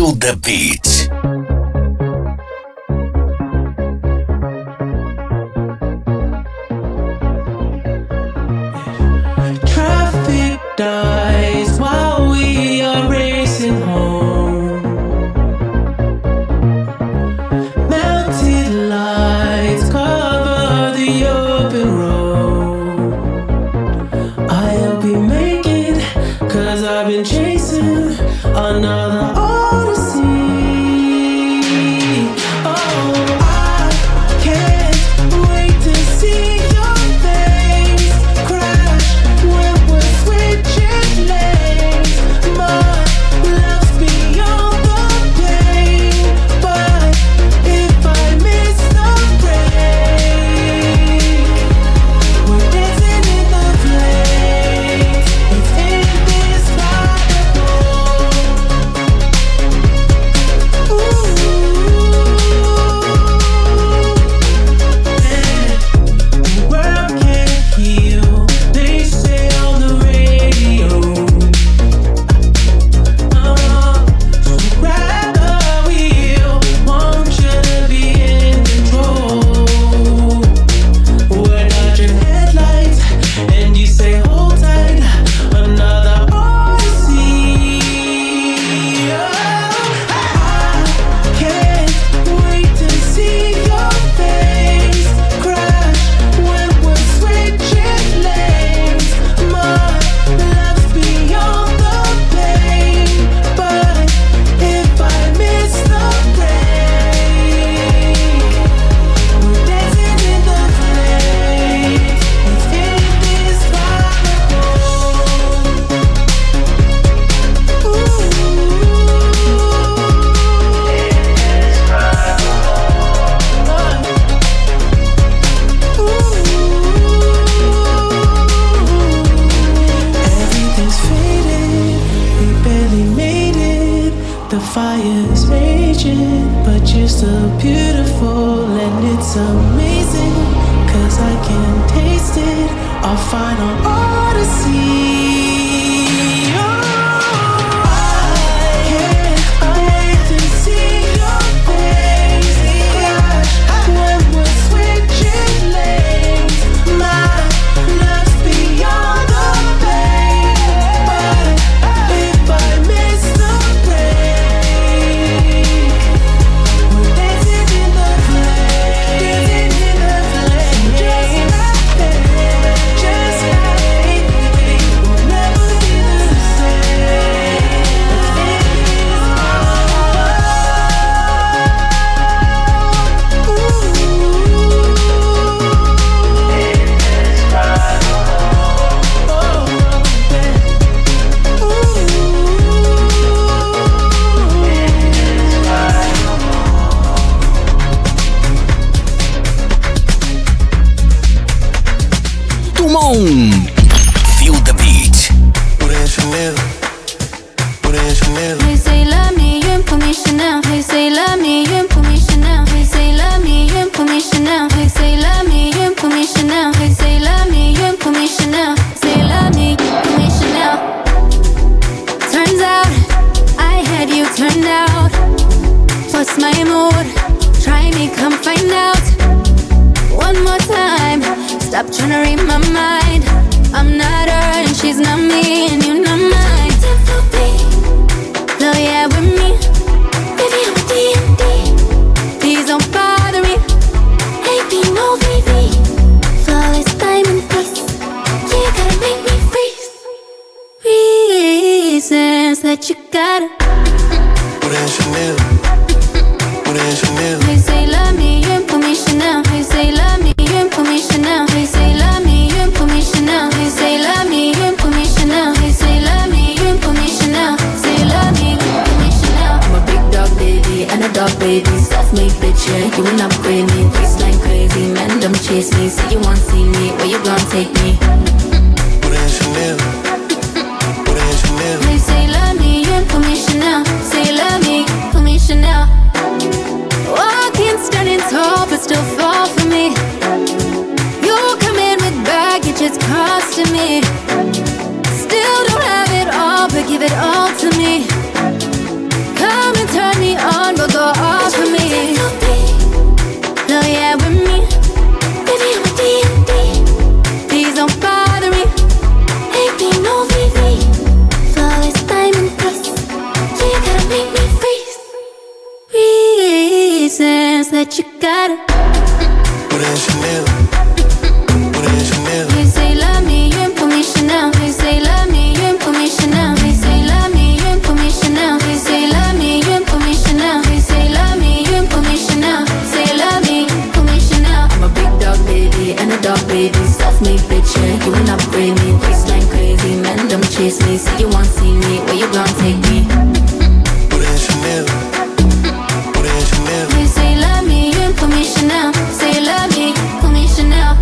Feel the Beat. Traffic dies while we are racing home. Melted lights cover the open road. I'll be making, 'cause I've been chasing another odyssey. Oh, I can't wait to see your face crash when we're switching lanes. My love's beyond the pain, but if I miss the break, we're dancing in the flames. It's indescribable. The world can't heal, they say on the radio. So grab the wheel, want you to be in control. We're dodging headlights, and you say hold tight, another odyssey. I can't wait to see your face crash when we're switching lanes. My love's beyond the pain, but if I miss the break, we're dancing in the flames. It's indescribable. Everything's faded, we barely made it. The fire's raging, but you're still beautiful, and it's amazing, 'cause I can taste it, our final odyssey. Oh, I can't wait to see your face crash when we're switching lanes. My love's beyond the pain, but if I miss the break, we're dancing in the flames. Just like we'll never be the same. Tout le monde, Feel the Beat. Put in Chanel. Put in Chanel. Hey, say love me, you ain't put me Chanel. Hey, say love me, you ain't put me Chanel. Hey, say love me, you ain't put me Chanel. Hey, say love me, you ain't put me Chanel. Hey, say love me, you ain't put me Chanel. Say love me, put me Chanel. Turns out I had you turned out. What's my mood? Try me, come find out. One more time, stop trying to read my mind. I'm not her and she's not me, and you're not mine. Love, yeah, with me. Baby, I'm a D&D. Please don't bother me. Baby, no VV. Flawless diamond face. You gotta make me freeze. Reasons that you gotta. Put in Chanel. Put in Chanel. Hey, say love me, you ain't put me Chanel. Hey, say love me, you ain't put me Chanel. Hey, say love me, you ain't put me Chanel. Hey, say love me, you ain't put me Chanel. Hey, say love me, you ain't put me Chanel. Say love me, you ain't put me Chanel. I'm a big dog baby and a dog baby. Self-made bitch, yeah, you will upgrade me. Waistline crazy, man, don't chase me. Say you want see me, where you gon' take me? Put in Chanel. Put in Chanel. Hey, say love me, you ain't put me Chanel. Say love me, put me Chanel. Walking, standing tall, but still fall for me. You come in with baggage, it's costing me. Still don't have it all, but give it all to me. Come and turn make me freeze. Reasons that you gotta Put in Chanel. Put in Chanel. He say love me, you ain't put me Chanel. He say love me, you ain't put me Chanel. He say love me, you ain't put me Chanel. He say love me, you ain't put me Chanel. He say love me, you ain't put me Chanel. Say love me, put me Chanel. I'm a big dog baby and a dog baby, self-made bitch, yeah, you ain't upgrade me. Waistline crazy, men don't chase me. Say you want see me, where you gon' take me? Put in Chanel. Put in Chanel. He say love me, you ain't put me Chanel. Say love me, put me Chanel.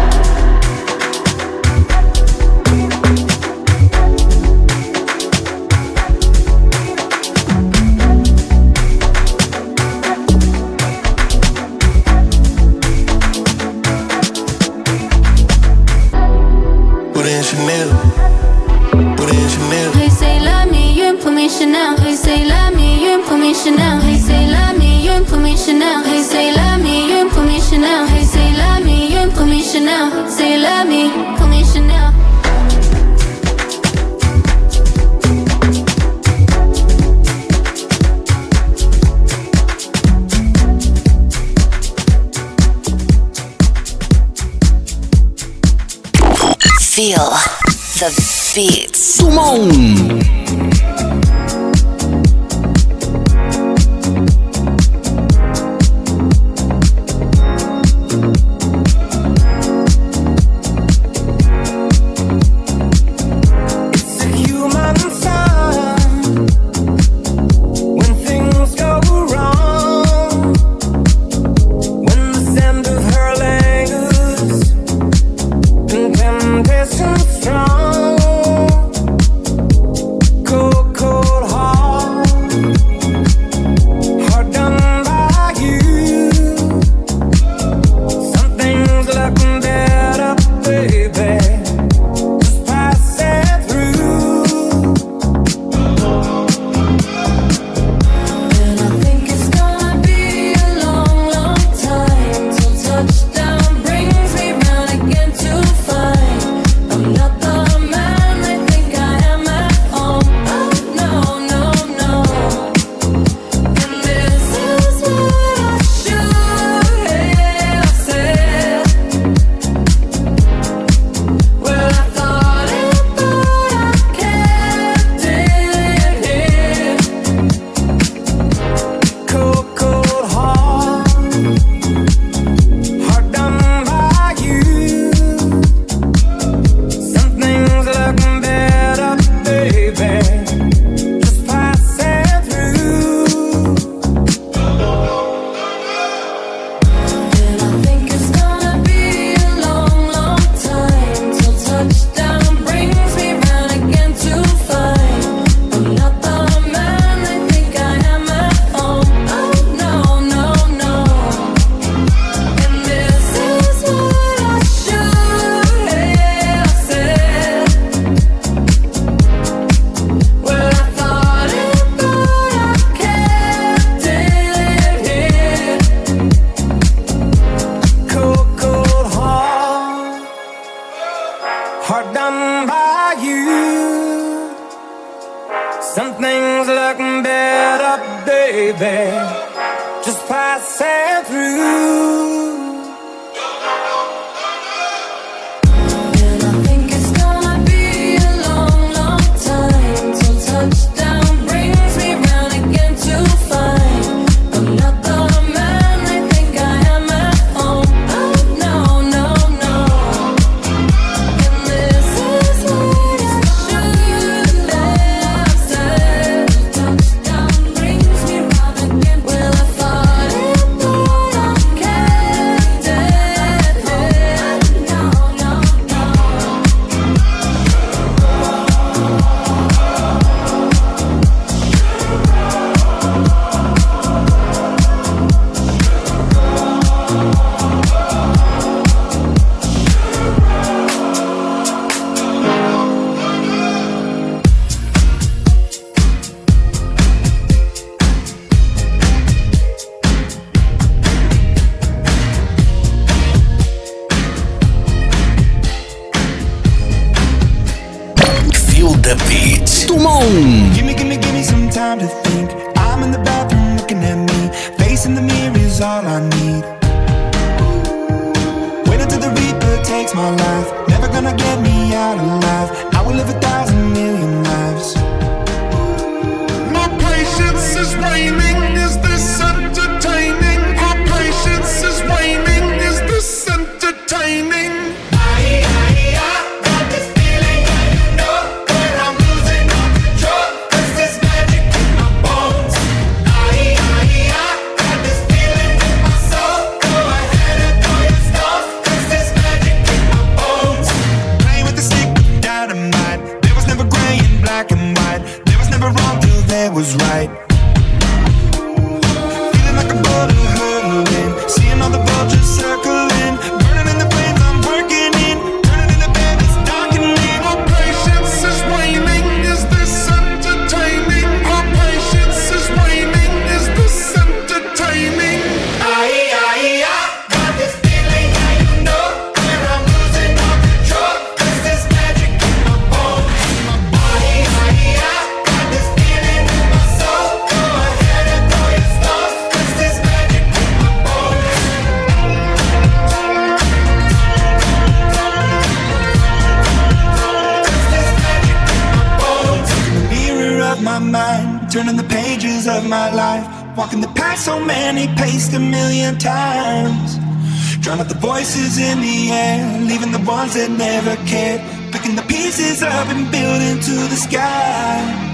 Put in Chanel. Put in Chanel. He say love me, you ain't put me Chanel. He say love me, you ain't put me Chanel. He say love me, you ain't put me Chanel. He say love me, you ain't put me Chanel. He say love me, you ain't put me Chanel. Say love me, put me Chanel. Feel the beats. Tout le monde. The beat. Tout le monde. Give me some time to think. I'm in the bathroom looking at me. Facing the mirror is all I need. Wait until the Reaper takes my life. Never gonna get me out alive. I will live 1,000,000,000 lives. My patience is waning. Is this entertaining? My patience is waning. Is this entertaining? Got this feeling, and you know that I'm losing all control. 'Cause there's magic in my bones. Got this feeling in my soul. Go ahead and throw your stones. 'Cause there's magic in my bones. Playing with the stick of dynamite. There was never gray and black and white. There was never wrong till there was right. Feeling like a boulder hurtling. Seeing all the vultures circling. Burning in the flames I'm working in. Turning in the bed, it's darkening. My patience is waning. Is this entertaining? My patience is waning. Is this entertaining? Got this feeling, and you know that I'm losing all control. 'Cause there's magic in my bones. Got this feeling in my soul. Go ahead and throw your stones. 'Cause there's magic in my bones. Mirror of my mind, turning the pages of my life. Walking the path so many paced 1,000,000 times. Drown out the voices in the air, leaving the ones that never cared. Picking the pieces up and building to the sky.